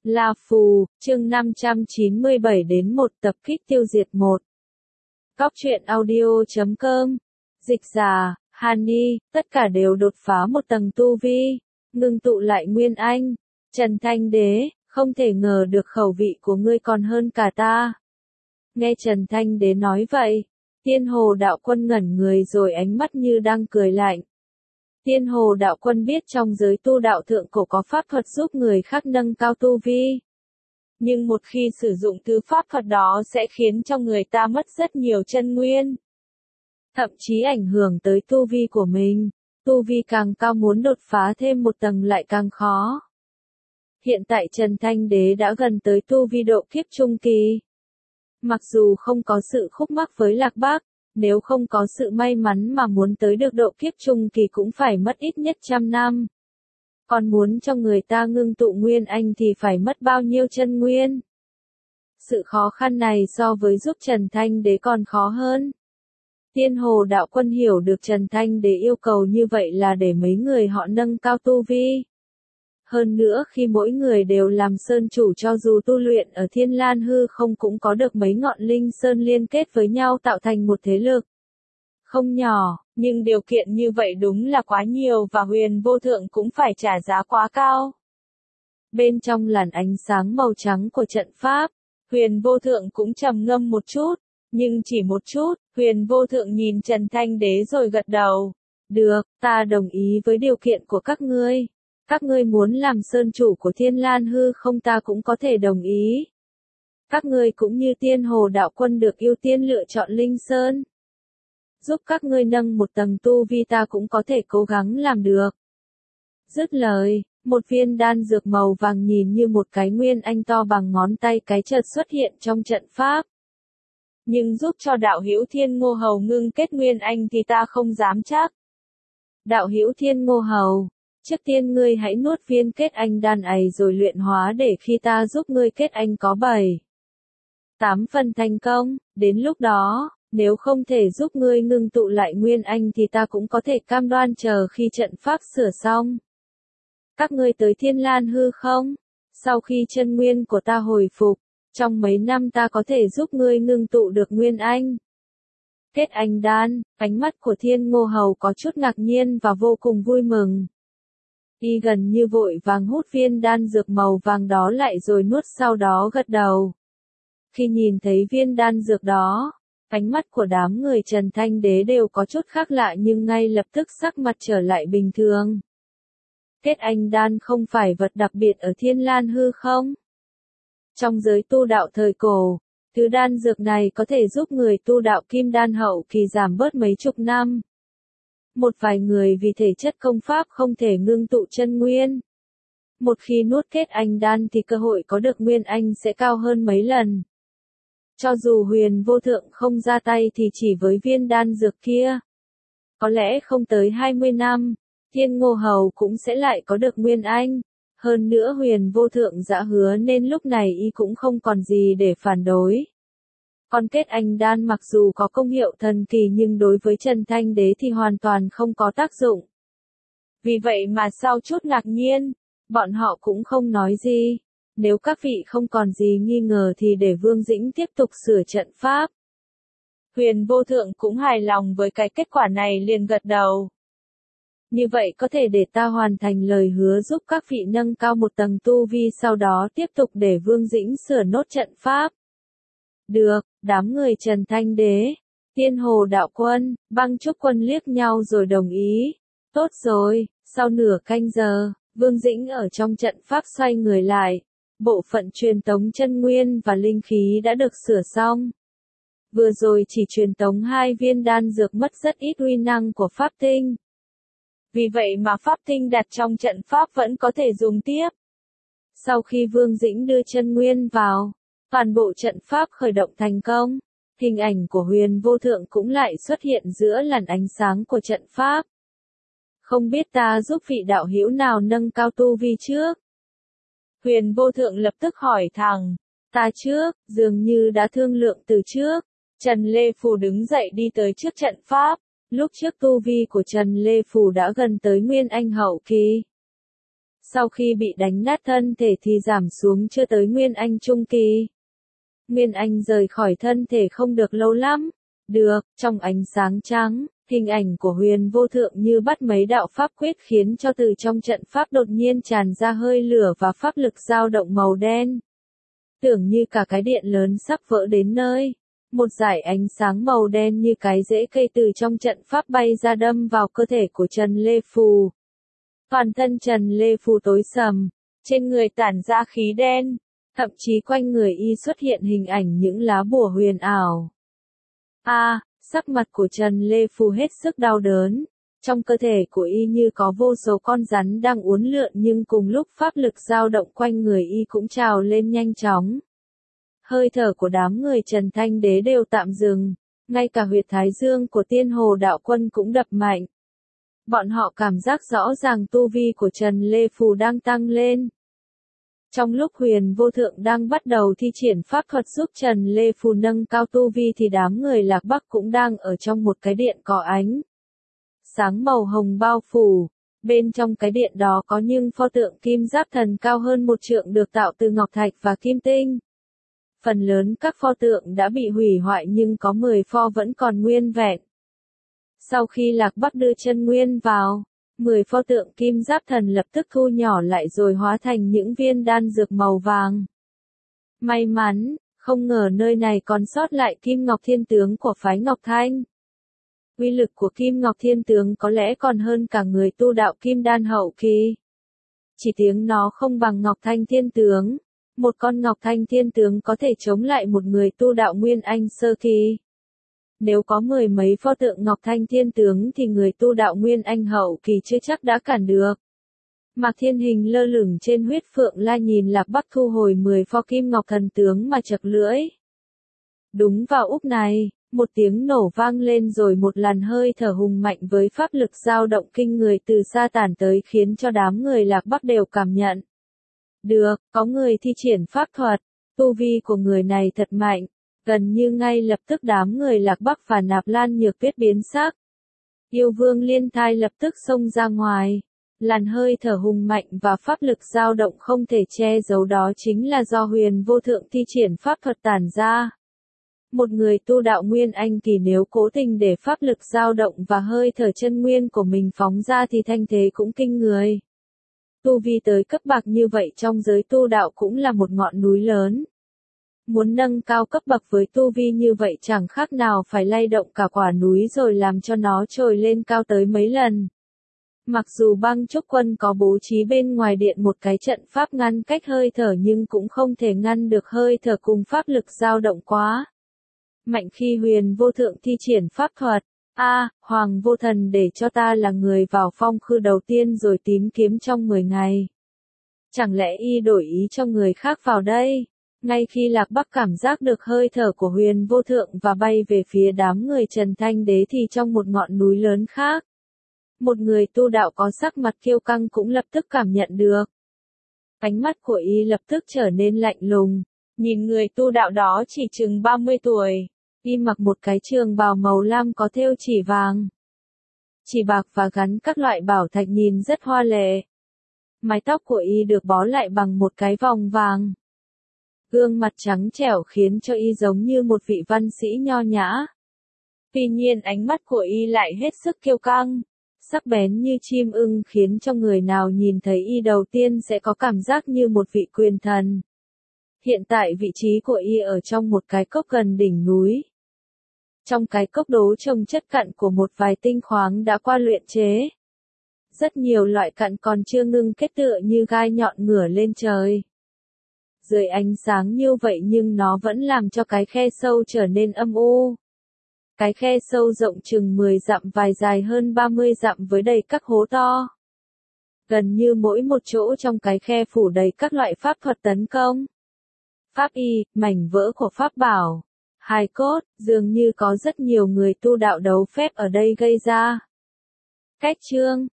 La Phù, chương 597 đến 1 tập kích tiêu diệt 1. Góc truyện audio.com. Dịch giả, Hani, tất cả đều đột phá một tầng tu vi, ngưng tụ lại nguyên anh. Trần Thanh Đế, không thể ngờ được khẩu vị của ngươi còn hơn cả ta. Nghe Trần Thanh Đế nói vậy, Tiên Hồ Đạo Quân ngẩn người rồi ánh mắt như đang cười lạnh. Tiên Hồ Đạo Quân biết trong giới tu đạo thượng cổ có pháp thuật giúp người khác nâng cao tu vi. Nhưng một khi sử dụng thứ pháp thuật đó sẽ khiến cho người ta mất rất nhiều chân nguyên. Thậm chí ảnh hưởng tới tu vi của mình. Tu vi càng cao muốn đột phá thêm một tầng lại càng khó. Hiện tại Trần Thanh Đế đã gần tới tu vi độ kiếp trung kỳ. Mặc dù không có sự khúc mắc với Lạc Bác, nếu không có sự may mắn mà muốn tới được độ kiếp trung kỳ cũng phải mất ít nhất 100 năm. Còn muốn cho người ta ngưng tụ nguyên anh thì phải mất bao nhiêu chân nguyên. Sự khó khăn này so với giúp Trần Thanh Đế còn khó hơn. Tiên Hồ Đạo Quân hiểu được Trần Thanh Đế yêu cầu như vậy là để mấy người họ nâng cao tu vi. Hơn nữa khi mỗi người đều làm sơn chủ cho dù tu luyện ở Thiên Lan hư không cũng có được mấy ngọn linh sơn liên kết với nhau tạo thành một thế lực. Không nhỏ, nhưng điều kiện như vậy đúng là quá nhiều và Huyền Vô Thượng cũng phải trả giá quá cao. Bên trong làn ánh sáng màu trắng của trận pháp, Huyền Vô Thượng cũng trầm ngâm một chút, nhưng chỉ một chút, Huyền Vô Thượng nhìn Trần Thanh Đế rồi gật đầu. Được, ta đồng ý với điều kiện của các ngươi. Các ngươi muốn làm sơn chủ của Thiên Lan hư không ta cũng có thể đồng ý. Các ngươi cũng như Tiên Hồ Đạo Quân được ưu tiên lựa chọn Linh Sơn. Giúp các ngươi nâng một tầng tu vi ta cũng có thể cố gắng làm được. Dứt lời, một viên đan dược màu vàng nhìn như một cái nguyên anh to bằng ngón tay cái chợt xuất hiện trong trận pháp. Nhưng giúp cho đạo hữu Thiên Ngô Hầu ngưng kết nguyên anh thì ta không dám chắc. Đạo hữu Thiên Ngô Hầu, trước tiên ngươi hãy nuốt viên kết anh đan ấy rồi luyện hóa để khi ta giúp ngươi kết anh có 7-8 phần thành công, đến lúc đó, nếu không thể giúp ngươi ngưng tụ lại nguyên anh thì ta cũng có thể cam đoan chờ khi trận pháp sửa xong. Các ngươi tới Thiên Lan hư không? Sau khi chân nguyên của ta hồi phục, trong mấy năm ta có thể giúp ngươi ngưng tụ được nguyên anh. Kết anh đan, ánh mắt của Thiên Ngô Hầu có chút ngạc nhiên và vô cùng vui mừng. Y gần như vội vàng hút viên đan dược màu vàng đó lại rồi nuốt sau đó gật đầu. Khi nhìn thấy viên đan dược đó, ánh mắt của đám người Trần Thanh Đế đều có chút khác lạ nhưng ngay lập tức sắc mặt trở lại bình thường. Kết anh đan không phải vật đặc biệt ở Thiên Lan hư không? Trong giới tu đạo thời cổ, thứ đan dược này có thể giúp người tu đạo kim đan hậu kỳ giảm bớt mấy chục năm. Một vài người vì thể chất công pháp không thể ngưng tụ chân nguyên. Một khi nuốt kết anh đan thì cơ hội có được nguyên anh sẽ cao hơn mấy lần. Cho dù Huyền Vô Thượng không ra tay thì chỉ với viên đan dược kia, có lẽ không tới 20 năm, Thiên Ngô Hầu cũng sẽ lại có được nguyên anh. Hơn nữa Huyền Vô Thượng đã hứa nên lúc này y cũng không còn gì để phản đối. Còn kết anh đan mặc dù có công hiệu thần kỳ nhưng đối với Trần Thanh Đế thì hoàn toàn không có tác dụng. Vì vậy mà sau chút ngạc nhiên, bọn họ cũng không nói gì. Nếu các vị không còn gì nghi ngờ thì để Vương Dĩnh tiếp tục sửa trận pháp. Huyền Vô Thượng cũng hài lòng với cái kết quả này liền gật đầu. Như vậy có thể để ta hoàn thành lời hứa giúp các vị nâng cao một tầng tu vi sau đó tiếp tục để Vương Dĩnh sửa nốt trận pháp. Được, đám người Trần Thanh Đế, Tiên Hồ Đạo Quân, Băng Trúc Quân liếc nhau rồi đồng ý. Tốt rồi, sau nửa canh giờ, Vương Dĩnh ở trong trận pháp xoay người lại. Bộ phận truyền tống chân nguyên và linh khí đã được sửa xong. Vừa rồi chỉ truyền tống 2 viên đan dược mất rất ít uy năng của pháp tinh. Vì vậy mà pháp tinh đặt trong trận pháp vẫn có thể dùng tiếp. Sau khi Vương Dĩnh đưa chân nguyên vào, toàn bộ trận pháp khởi động thành công. Hình ảnh của Huyền Vô Thượng cũng lại xuất hiện giữa làn ánh sáng của trận pháp. Không biết ta giúp vị đạo hữu nào nâng cao tu vi trước? Huyền Vô Thượng lập tức hỏi thẳng. Ta trước, dường như đã thương lượng từ trước. Trần Lê Phù đứng dậy đi tới trước trận pháp. Lúc trước tu vi của Trần Lê Phù đã gần tới Nguyên Anh hậu kỳ. Sau khi bị đánh nát thân thể thì giảm xuống chưa tới Nguyên Anh Trung Kỳ. Nguyên Anh rời khỏi thân thể không được lâu lắm. Được, trong ánh sáng trắng, hình ảnh của Huyền Vô Thượng như bắt mấy đạo pháp quyết khiến cho từ trong trận pháp đột nhiên tràn ra hơi lửa và pháp lực dao động màu đen. Tưởng như cả cái điện lớn sắp vỡ đến nơi. Một dải ánh sáng màu đen như cái rễ cây từ trong trận pháp bay ra đâm vào cơ thể của Trần Lê Phù. Toàn thân Trần Lê Phù tối sầm, trên người tản ra khí đen, thậm chí quanh người y xuất hiện hình ảnh những lá bùa huyền ảo. Sắc mặt của Trần Lê Phù hết sức đau đớn. Trong cơ thể của y như có vô số con rắn đang uốn lượn nhưng cùng lúc pháp lực dao động quanh người y cũng trào lên nhanh chóng. Hơi thở của đám người Trần Thanh Đế đều tạm dừng, ngay cả huyệt thái dương của Tiên Hồ Đạo Quân cũng đập mạnh. Bọn họ cảm giác rõ ràng tu vi của Trần Lê Phù đang tăng lên. Trong lúc Huyền Vô Thượng đang bắt đầu thi triển pháp thuật giúp Trần Lê Phù nâng cao tu vi thì đám người Lạc Bắc cũng đang ở trong một cái điện có ánh sáng màu hồng bao phủ. Bên trong cái điện đó có những pho tượng kim giáp thần cao hơn 1 trượng được tạo từ ngọc thạch và kim tinh. Phần lớn các pho tượng đã bị hủy hoại nhưng có 10 pho vẫn còn nguyên vẹn. Sau khi Lạc Bắc đưa chân nguyên vào, 10 pho tượng kim giáp thần lập tức thu nhỏ lại rồi hóa thành những viên đan dược màu vàng. May mắn, không ngờ nơi này còn sót lại Kim Ngọc Thiên Tướng của phái Ngọc Thanh. Uy lực của Kim Ngọc Thiên Tướng có lẽ còn hơn cả người tu đạo Kim Đan hậu kỳ. Chỉ tiếng nó không bằng Ngọc Thanh Thiên Tướng. Một con Ngọc Thanh Thiên Tướng có thể chống lại một người tu đạo Nguyên Anh sơ kỳ. Nếu có 10 mấy pho tượng Ngọc Thanh Thiên Tướng thì người tu đạo Nguyên Anh hậu kỳ chưa chắc đã cản được. Mạc Thiên Hình lơ lửng trên huyết phượng la nhìn Lạc Bắc thu hồi 10 pho Kim Ngọc Thần Tướng mà chật lưỡi. Đúng vào úp này, một tiếng nổ vang lên rồi một làn hơi thở hùng mạnh với pháp lực dao động kinh người từ xa tản tới khiến cho đám người Lạc Bắc đều cảm nhận. Được, có người thi triển pháp thuật, tu vi của người này thật mạnh. Gần như ngay lập tức đám người Lạc Bắc và Nạp Lan Nhược Tuyết biến sắc. Yêu Vương Liên Thai lập tức xông ra ngoài. Làn hơi thở hùng mạnh và pháp lực dao động không thể che giấu đó chính là do Huyền Vô Thượng thi triển pháp thuật tản ra. Một người tu đạo Nguyên Anh kỳ nếu cố tình để pháp lực dao động và hơi thở chân nguyên của mình phóng ra thì thanh thế cũng kinh người. Tu vi tới cấp bậc như vậy trong giới tu đạo cũng là một ngọn núi lớn. Muốn nâng cao cấp bậc với tu vi như vậy chẳng khác nào phải lay động cả quả núi rồi làm cho nó trồi lên cao tới mấy lần. Mặc dù Băng Trúc Quân có bố trí bên ngoài điện một cái trận pháp ngăn cách hơi thở nhưng cũng không thể ngăn được hơi thở cùng pháp lực dao động quá mạnh khi Huyền Vô Thượng thi triển pháp thuật. Hoàng Vô Thần để cho ta là người vào phong khư đầu tiên rồi tím kiếm trong 10 ngày. Chẳng lẽ y đổi ý cho người khác vào đây? Ngay khi Lạc Bắc cảm giác được hơi thở của Huyền Vô Thượng và bay về phía đám người Trần Thanh Đế thì trong một ngọn núi lớn khác, một người tu đạo có sắc mặt kiêu căng cũng lập tức cảm nhận được. Ánh mắt của y lập tức trở nên lạnh lùng, nhìn người tu đạo đó chỉ chừng 30 tuổi. Y mặc một cái trường bào màu lam có thêu chỉ vàng, chỉ bạc và gắn các loại bảo thạch nhìn rất hoa lệ. Mái tóc của y được bó lại bằng một cái vòng vàng. Gương mặt trắng trẻo khiến cho y giống như một vị văn sĩ nho nhã. Tuy nhiên ánh mắt của y lại hết sức kiêu căng, sắc bén như chim ưng khiến cho người nào nhìn thấy y đầu tiên sẽ có cảm giác như một vị quyền thần. Hiện tại vị trí của y ở trong một cái cốc gần đỉnh núi. Trong cái cốc đố trông chất cặn của một vài tinh khoáng đã qua luyện chế. Rất nhiều loại cặn còn chưa ngưng kết tựa như gai nhọn ngửa lên trời. Dưới ánh sáng như vậy nhưng nó vẫn làm cho cái khe sâu trở nên âm u. Cái khe sâu rộng chừng 10 dặm và dài hơn 30 dặm với đầy các hố to. Gần như mỗi một chỗ trong cái khe phủ đầy các loại pháp thuật tấn công. Pháp y, mảnh vỡ của pháp bảo, hài cốt, dường như có rất nhiều người tu đạo đấu phép ở đây gây ra. Cách chương